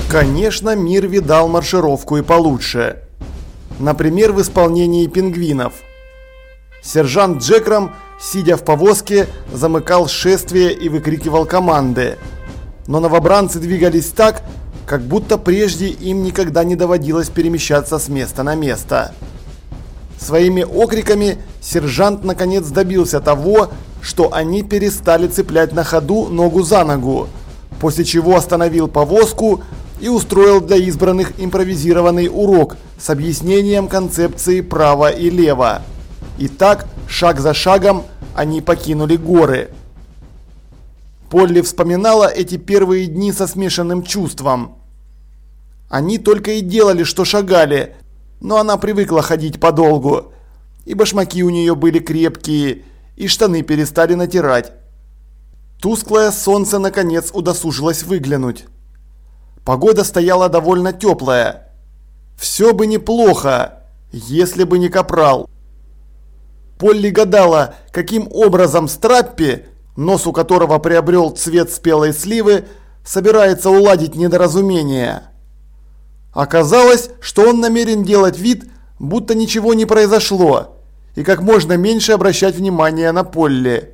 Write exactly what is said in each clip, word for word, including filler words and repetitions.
Конечно, мир видал маршировку и получше. Например, в исполнении пингвинов. Сержант Джекром, сидя в повозке, замыкал шествие и выкрикивал команды. Но новобранцы двигались так, как будто прежде им никогда не доводилось перемещаться с места на место. Своими окриками сержант наконец добился того, что они перестали цеплять на ходу ногу за ногу, после чего остановил повозку и устроил для избранных импровизированный урок с объяснением концепции право и лево. И так, шаг за шагом, они покинули горы. Полли вспоминала эти первые дни со смешанным чувством. Они только и делали, что шагали, но она привыкла ходить подолгу. И башмаки у нее были крепкие, и штаны перестали натирать. Тусклое солнце наконец удосужилось выглянуть. Погода стояла довольно теплая. Все бы неплохо, если бы не Капрал. Полли гадала, каким образом Страппи, нос у которого приобрел цвет спелой сливы, собирается уладить недоразумение. Оказалось, что он намерен делать вид, будто ничего не произошло, и как можно меньше обращать внимание на Полли.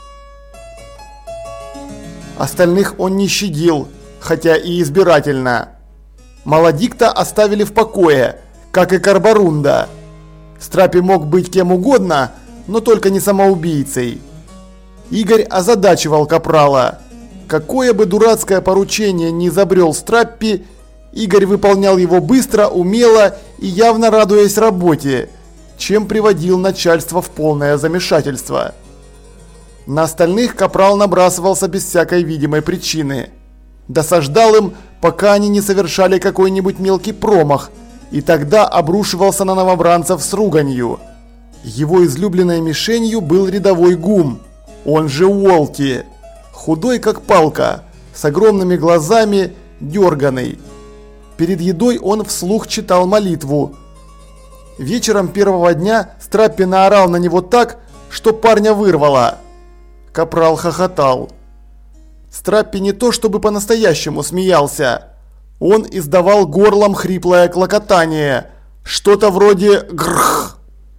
Остальных он не щадил, хотя и избирательно. Малодикта оставили в покое, как и Карборунда. Страппи мог быть кем угодно, но только не самоубийцей. Игорь озадачивал Капрала. Какое бы дурацкое поручение ни изобрел Страппи, Игорь выполнял его быстро, умело и явно радуясь работе, чем приводил начальство в полное замешательство. На остальных Капрал набрасывался без всякой видимой причины. Досаждал им, пока они не совершали какой-нибудь мелкий промах, и тогда обрушивался на новобранцев с руганью. Его излюбленной мишенью был рядовой Гум, он же Уолти, худой как палка, с огромными глазами, дерганый. Перед едой он вслух читал молитву. Вечером первого дня Страппи наорал на него так, что парня вырвало. Капрал хохотал. Страппи не то чтобы по-настоящему смеялся. Он издавал горлом хриплое клокотание, что-то вроде грх.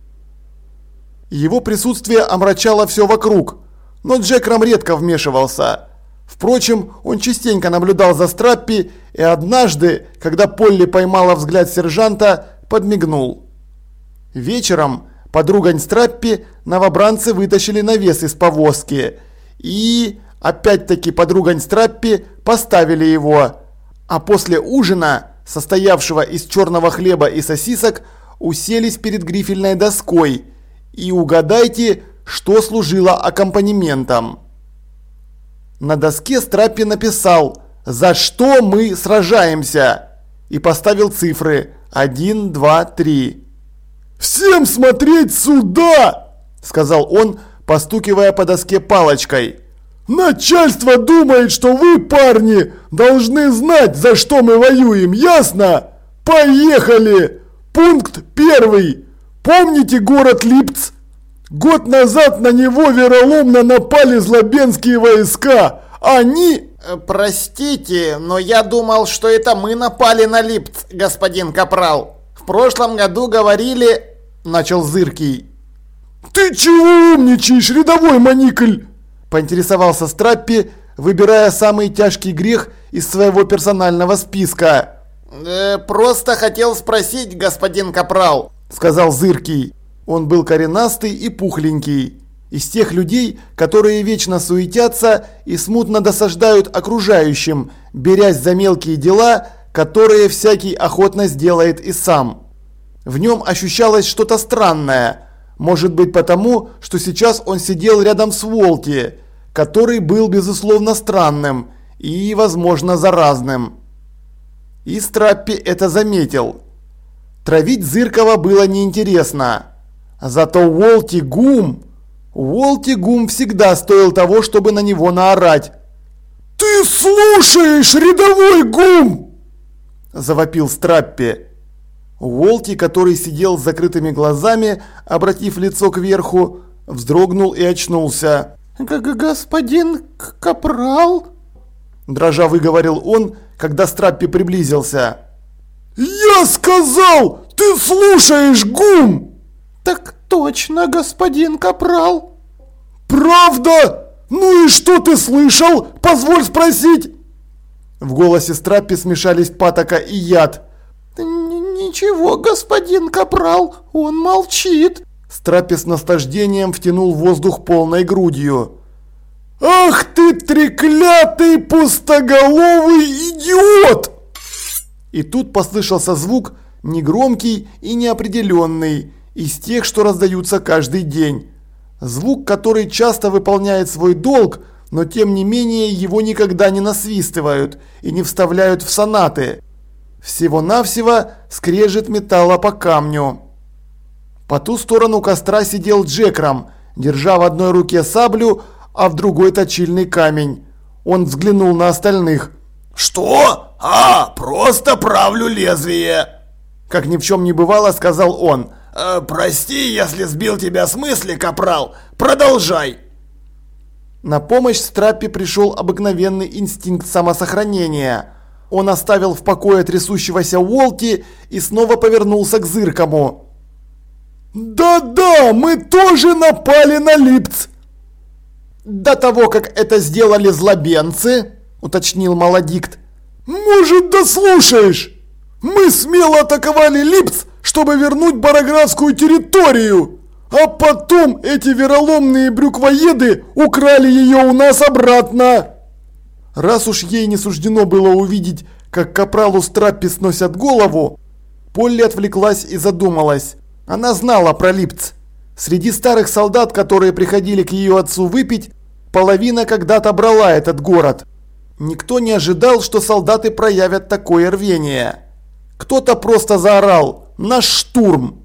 Его присутствие омрачало все вокруг, но Джекром редко вмешивался. Впрочем, он частенько наблюдал за Страппи и однажды, когда Полли поймала взгляд сержанта, подмигнул. Вечером подругань Страппи новобранцы вытащили навес из повозки и, опять-таки подругань Страппи, поставили его. А после ужина, состоявшего из черного хлеба и сосисок, уселись перед грифельной доской. И угадайте, что служило аккомпанементом. На доске Страппи написал «За что мы сражаемся?» и поставил цифры один, два, три. «Всем смотреть сюда!» – сказал он, постукивая по доске палочкой. «Начальство думает, что вы, парни, должны знать, за что мы воюем, ясно? Поехали! Пункт первый. Помните город Липц? Год назад на него вероломно напали злобенские войска. Они...» «Простите, но я думал, что это мы напали на Липц, господин Капрал. В прошлом году говорили...» – начал Зыркий. «Ты чего умничаешь, рядовой Маникль?» – поинтересовался Страппи, выбирая самый тяжкий грех из своего персонального списка. Э, «Просто хотел спросить, господин Капрал», – сказал Зыркий. Он был коренастый и пухленький. Из тех людей, которые вечно суетятся и смутно досаждают окружающим, берясь за мелкие дела, которые всякий охотно сделает и сам. В нем ощущалось что-то странное. Может быть потому, что сейчас он сидел рядом с Уолти, который был безусловно странным и, возможно, заразным. И Страппи это заметил. Травить Зыркова было неинтересно. Зато Уолти Гум... Уолти Гум всегда стоил того, чтобы на него наорать. «Ты слушаешь, рядовой Гум!» – завопил Страппи. Уолти, который сидел с закрытыми глазами, обратив лицо кверху, вздрогнул и очнулся. «Г-г-господин Капрал?» – дрожа выговорил он, когда Страппи приблизился. «Я сказал, ты слушаешь, Гум!» «Так точно, господин капрал». «Правда? Ну и что ты слышал? Позволь спросить!» В голосе Страппи смешались патока и яд. «Ничего, господин капрал, он молчит!» Страппи с наслаждением втянул воздух полной грудью. «Ах ты треклятый пустоголовый идиот!» И тут послышался звук, негромкий и неопределенный, из тех, что раздаются каждый день. Звук, который часто выполняет свой долг, но тем не менее его никогда не насвистывают и не вставляют в сонаты. Всего-навсего скрежет металла по камню. По ту сторону костра сидел Джекром, держа в одной руке саблю, а в другой точильный камень. Он взглянул на остальных. «Что? А, просто правлю лезвие!» Как ни в чем не бывало, сказал он. Э, «Прости, если сбил тебя с мысли, капрал. Продолжай!» На помощь Страппи пришел обыкновенный инстинкт самосохранения. Он оставил в покое трясущегося Уолти и снова повернулся к Зыркому. «Да-да, мы тоже напали на Липц!» «До того, как это сделали злобенцы», — уточнил Малодикт. «Может, дослушаешь? Мы смело атаковали Липц, чтобы вернуть Бароградскую территорию, а потом эти вероломные брюквоеды украли ее у нас обратно!» Раз уж ей не суждено было увидеть, как капралу Страппи сносят голову, Полли отвлеклась и задумалась. Она знала про Липц. Среди старых солдат, которые приходили к ее отцу выпить, половина когда-то брала этот город. Никто не ожидал, что солдаты проявят такое рвение. Кто-то просто заорал «Наш штурм!».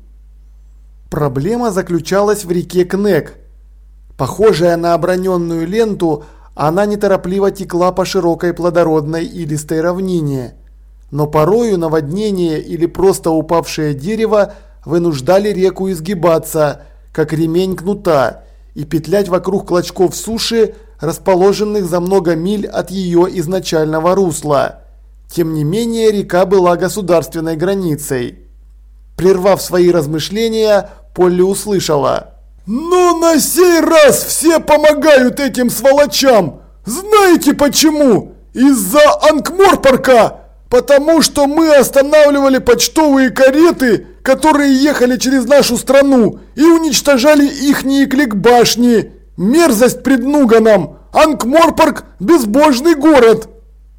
Проблема заключалась в реке Кнек. Похожая на оброненную ленту, она неторопливо текла по широкой плодородной илистой равнине. Но порою наводнение или просто упавшее дерево вынуждали реку изгибаться, как ремень кнута, и петлять вокруг клочков суши, расположенных за много миль от ее изначального русла. Тем не менее, река была государственной границей. Прервав свои размышления, Полли услышала: «Но на сей раз все помогают этим сволочам! Знаете почему? Из-за Анкморпорка! Потому что мы останавливали почтовые кареты, которые ехали через нашу страну, и уничтожали ихние кликбашни! Мерзость пред Нуганом! Анкморпорк – безбожный город!»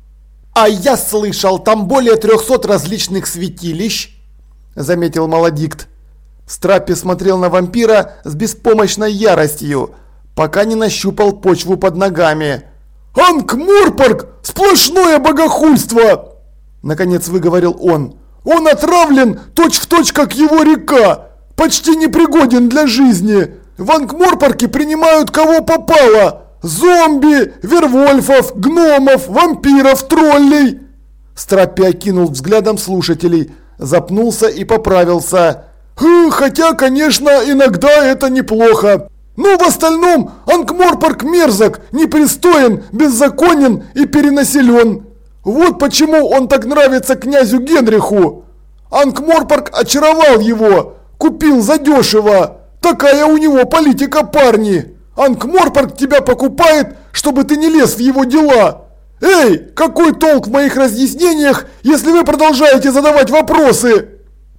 «А я слышал, там более трехсот различных святилищ», – заметил Малодикт. Страппи смотрел на вампира с беспомощной яростью, пока не нащупал почву под ногами. «Анкморпорк – сплошное богохульство!» – наконец выговорил он. «Он отравлен точь-в-точь, как его река, почти непригоден для жизни. В Анкморпорке принимают кого попало – зомби, вервольфов, гномов, вампиров, троллей!» Страппи окинул взглядом слушателей, запнулся и поправился. «Хотя, конечно, иногда это неплохо. Но в остальном Анкморпорк мерзок, непристоен, беззаконен и перенаселен. Вот почему он так нравится князю Генриху. Анкморпорк очаровал его, купил задешево. Такая у него политика, парни. Анкморпорк тебя покупает, чтобы ты не лез в его дела. Эй, какой толк в моих разъяснениях, если вы продолжаете задавать вопросы?»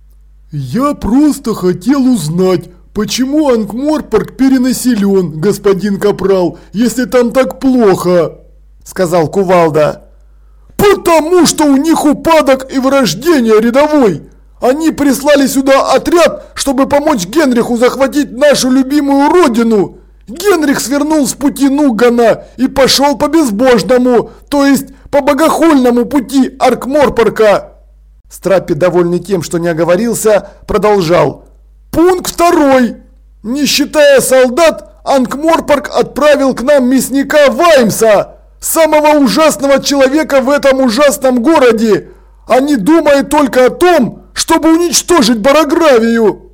«Я просто хотел узнать, почему Анкморпорк перенаселен, господин капрал, если там так плохо», — сказал Кувалда. «Потому что у них упадок и вырождение рядовой. Они прислали сюда отряд, чтобы помочь Генриху захватить нашу любимую родину. Генрих свернул с пути Нугана и пошел по безбожному, то есть по богохульному пути Анкморпорка». Страппи, довольный тем, что не оговорился, продолжал. «Пункт второй. Не считая солдат, Анкморпорк отправил к нам мясника Ваймса, самого ужасного человека в этом ужасном городе. Они думают только о том, чтобы уничтожить Барогравию».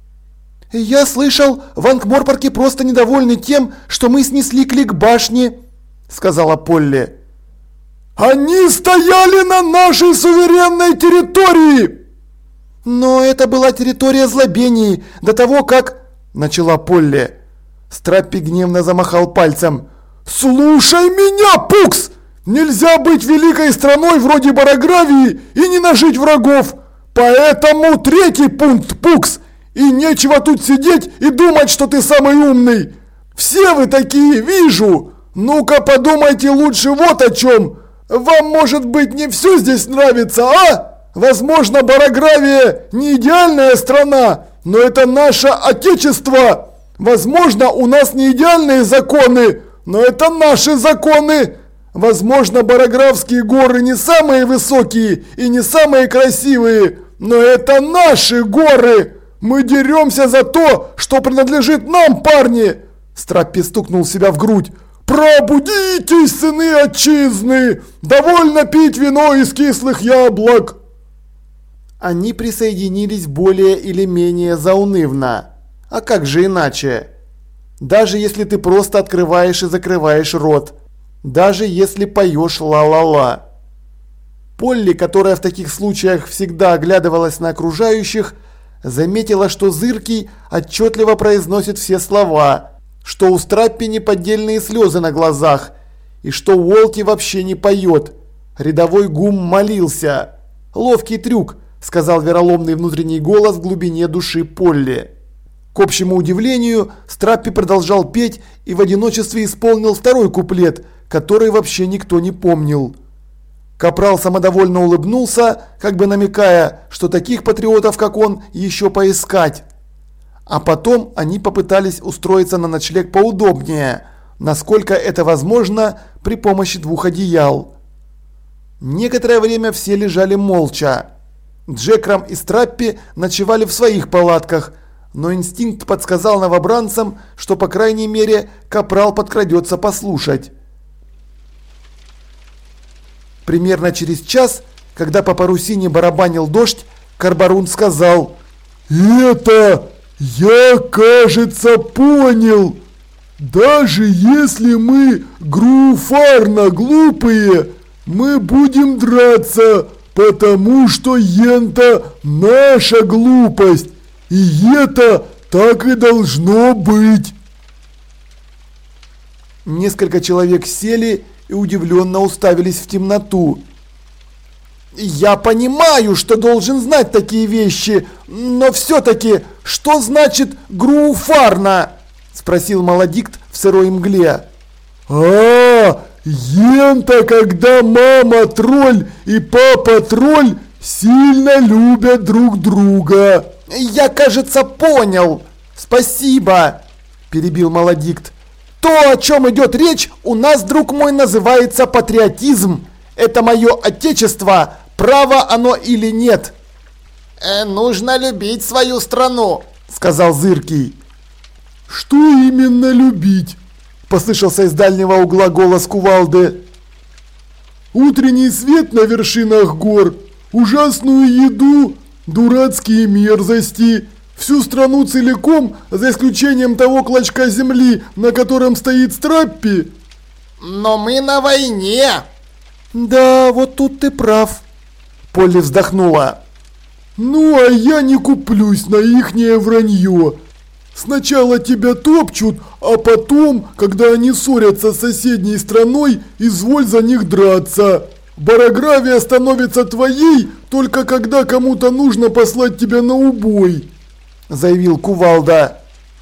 «Я слышал, в Анкморпорке просто недовольны тем, что мы снесли кликбашни», — сказала Полли. Они стояли на нашей суверенной территории! Но это была территория злобений до того, как... Начала Полли. Страппи гневно замахал пальцем. Слушай меня, Пукс! Нельзя быть великой страной вроде Барагравии и не нажить врагов. Поэтому третий пункт, Пукс. И нечего тут сидеть и думать, что ты самый умный. Все вы такие, вижу. Ну-ка подумайте лучше вот о чем. Вам, может быть, не все здесь нравится, а? Возможно, Барагравия не идеальная страна, но это наше отечество. Возможно, у нас не идеальные законы, но это наши законы. Возможно, Барагравские горы не самые высокие и не самые красивые, но это наши горы. Мы деремся за то, что принадлежит нам, парни. Страппи стукнул себя в грудь. «Пробудитесь, сыны отчизны! Довольно пить вино из кислых яблок!» Они присоединились более или менее заунывно. А как же иначе? Даже если ты просто открываешь и закрываешь рот. Даже если поешь ла-ла-ла. Полли, которая в таких случаях всегда оглядывалась на окружающих, заметила, что Зыркий отчетливо произносит все слова, что у Страппи неподдельные слезы на глазах, и что Уолти вообще не поет. Рядовой Гум молился. «Ловкий трюк», — сказал вероломный внутренний голос в глубине души Полли. К общему удивлению, Страппи продолжал петь и в одиночестве исполнил второй куплет, который вообще никто не помнил. Капрал самодовольно улыбнулся, как бы намекая, что таких патриотов, как он, еще поискать. А потом они попытались устроиться на ночлег поудобнее, насколько это возможно при помощи двух одеял. Некоторое время все лежали молча. Джекрам и Страппи ночевали в своих палатках, но инстинкт подсказал новобранцам, что по крайней мере Капрал подкрадется послушать. Примерно через час, когда по парусине барабанил дождь, Карбарун сказал: «Это... я, кажется, понял. Даже если мы груфарно глупые, мы будем драться, потому что ента наша глупость, и это так и должно быть». Несколько человек сели и удивленно уставились в темноту. «Я понимаю, что должен знать такие вещи, но все-таки, что значит груфарно?» – спросил Малодикт в сырой мгле. «А, ента, когда мама-тролль и папа-тролль сильно любят друг друга». «Я, кажется, понял. Спасибо», – перебил Малодикт. «То, о чем идет речь, у нас, друг мой, называется патриотизм. Это мое отечество, право оно или нет». Э, «Нужно любить свою страну», — сказал Зыркий. «Что именно любить?» — послышался из дальнего угла голос Кувалды. «Утренний свет на вершинах гор, ужасную еду, дурацкие мерзости, всю страну целиком, за исключением того клочка земли, на котором стоит Страппи». «Но мы на войне». «Да, вот тут ты прав», — Полли вздохнула. «Ну, а я не куплюсь на ихнее вранье. Сначала тебя топчут, а потом, когда они ссорятся с соседней страной, изволь за них драться. Барагравия становится твоей, только когда кому-то нужно послать тебя на убой», — заявил Кувалда.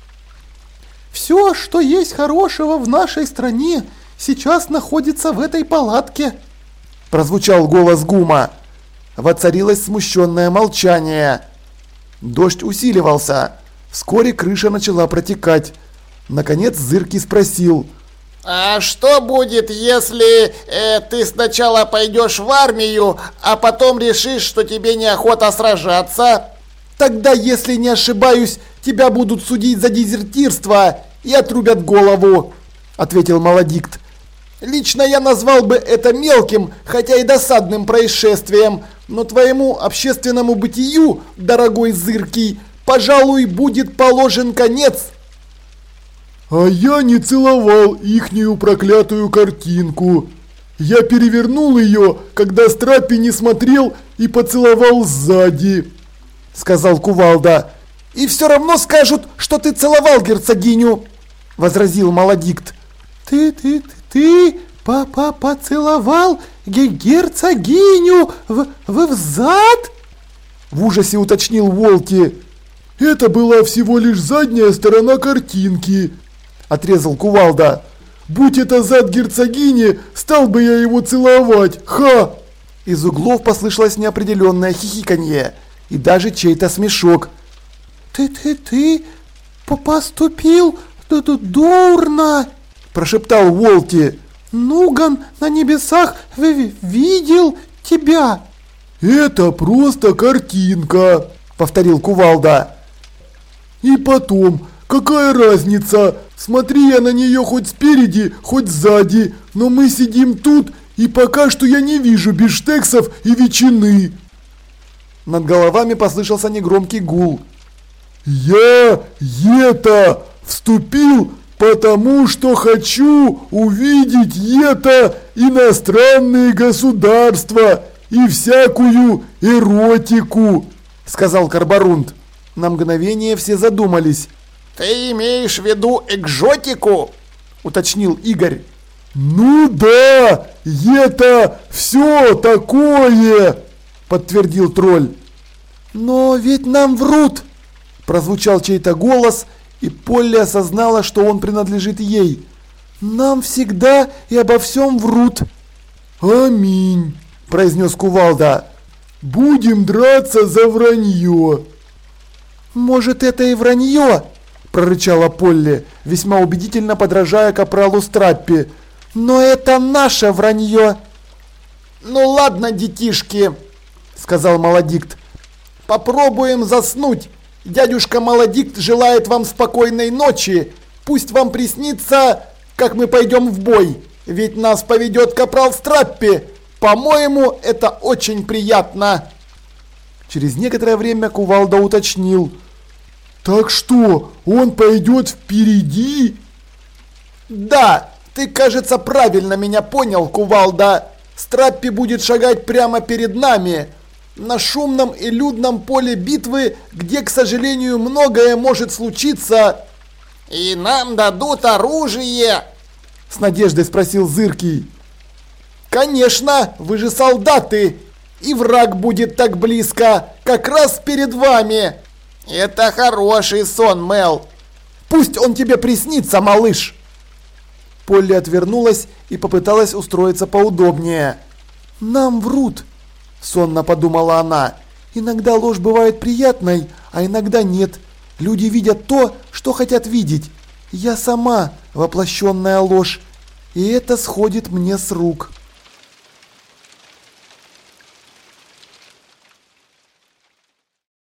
«Все, что есть хорошего в нашей стране, сейчас находится в этой палатке», — прозвучал голос Гума. Воцарилось смущенное молчание. Дождь усиливался. Вскоре крыша начала протекать. Наконец Зыркий спросил: «А что будет, если э, ты сначала пойдешь в армию, а потом решишь, что тебе неохота сражаться?» «Тогда, если не ошибаюсь, тебя будут судить за дезертирство и отрубят голову», — ответил Малодикт. «Лично я назвал бы это мелким, хотя и досадным происшествием, но твоему общественному бытию, дорогой Зыркий, пожалуй, будет положен конец». «А я не целовал ихнюю проклятую картинку», Я перевернул ее, когда Страппи не смотрел, и поцеловал сзади», — сказал Кувалда. «И все равно скажут, что ты целовал герцогиню», — возразил Маладикт. «Ты, ты, ты, ты папа поцеловал герцогиню в, в, в зад?» — в ужасе уточнил Волки. «Это была всего лишь задняя сторона картинки», — отрезал Кувалда. «Будь это зад герцогини, стал бы я его целовать, ха!» Из углов послышалось неопределенное хихиканье и даже чей-то смешок. «Ты-ты-ты поступил дурно!» – прошептал Волки. «Нуган на небесах видел тебя!» «Это просто картинка!» – повторил Кувалда. «И потом, какая разница? Смотри я на нее хоть спереди, хоть сзади, но мы сидим тут, и пока что я не вижу бифштексов и ветчины!» Над головами послышался негромкий гул. «Я это вступил, потому что хочу увидеть это иностранные государства и всякую эротику», — сказал Карборунд. На мгновение все задумались. «Ты имеешь в виду экзотику?» — уточнил Игорь. «Ну да, это все такое», — подтвердил тролль. «Но ведь нам врут!» – прозвучал чей-то голос, и Полли осознала, что он принадлежит ей. «Нам всегда и обо всем врут!» «Аминь!» – произнес Кувалда. «Будем драться за вранье!» «Может, это и вранье?» – прорычала Полли, весьма убедительно подражая капралу Страппи. «Но это наше вранье!» «Ну ладно, детишки!» – сказал Маладикт. «Попробуем заснуть. Дядюшка Маладикт желает вам спокойной ночи. Пусть вам приснится, как мы пойдем в бой. Ведь нас поведет капрал Страппи. По-моему, это очень приятно». Через некоторое время Кувалда уточнил. «Так что, он пойдет впереди?» «Да, ты, кажется, правильно меня понял, Кувалда. Страппи будет шагать прямо перед нами. На шумном и людном поле битвы, где, к сожалению, многое может случиться». «И нам дадут оружие?» – с надеждой спросил Зыркий. «Конечно, вы же солдаты, и враг будет так близко, как раз перед вами». «Это хороший сон, Мел. Пусть он тебе приснится, малыш». Полли отвернулась и попыталась устроиться поудобнее. «Нам врут», – сонно подумала она. «Иногда ложь бывает приятной, а иногда нет. Люди видят то, что хотят видеть. Я сама воплощенная ложь, и это сходит мне с рук».